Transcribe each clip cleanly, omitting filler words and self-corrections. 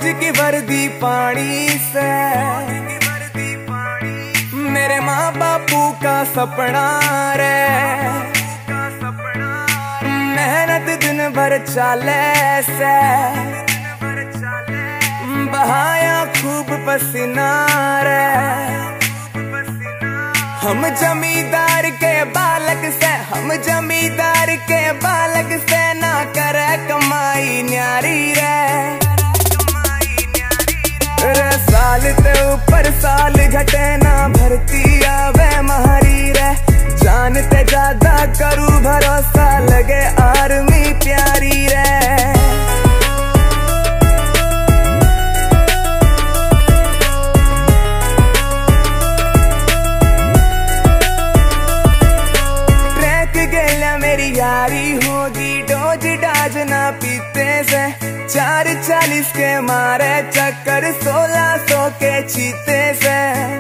फौज की वर्दी पानी से, मेरे माँ बापू का सपना रे। मेहनत दिन भर चाले से, बहाया खूब पसीना रे। हम जमींदार के बालक से, हम जमींदार के बालक से ना करे कमाई न्यारी रे। साल ते ऊपर साल घटे ना भर्ती आवे महारी रे। जानते ज्यादा करू भरोसा लगे आर्मी प्यारी रे। मेरी यारी होगी डोज डाज ना पीते से। 440 के मारे चक्कर 1600 के चीते से।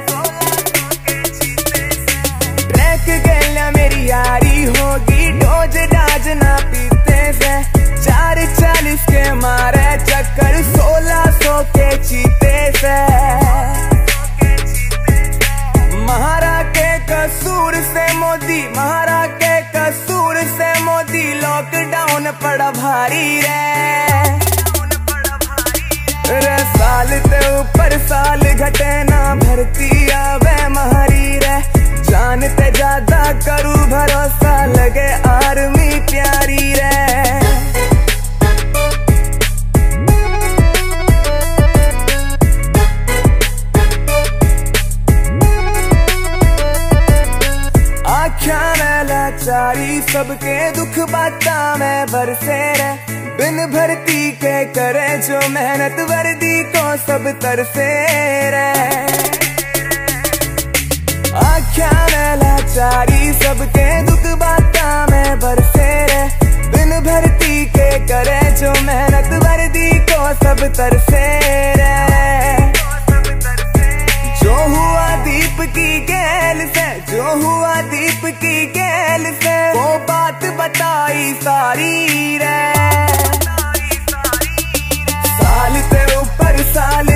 ट्रैक गैला मेरी यारी होगी डोज डाज ना पीते से। 440 के मारे चक्कर 1600 के चीते से। महारा के कसूर से मोदी, महारा के कसूर से मोदी लॉकडाउन पड़ा भारी रे। साल ते ऊपर साल घटे ना भर्ती आवे महारी रे। जानते ज्यादा करू भरोसा लगे आर्मी प्यारी रे। आख्या में लाचारी सबके दुख बाता में बरसे रे। बिन भर्ती के करे जो मेहनत वर्दी को सब तरसे रे। आख्या में लाचारी सबके दुख बाता में बरसे रे। बिन भर्ती के करे जो मेहनत वर्दी को सब तरसे रे। जो हुआ दीप की गैल से, जो हुआ दीप की गैल से वो बात बताई सारी रे। साल ते ऊपर साल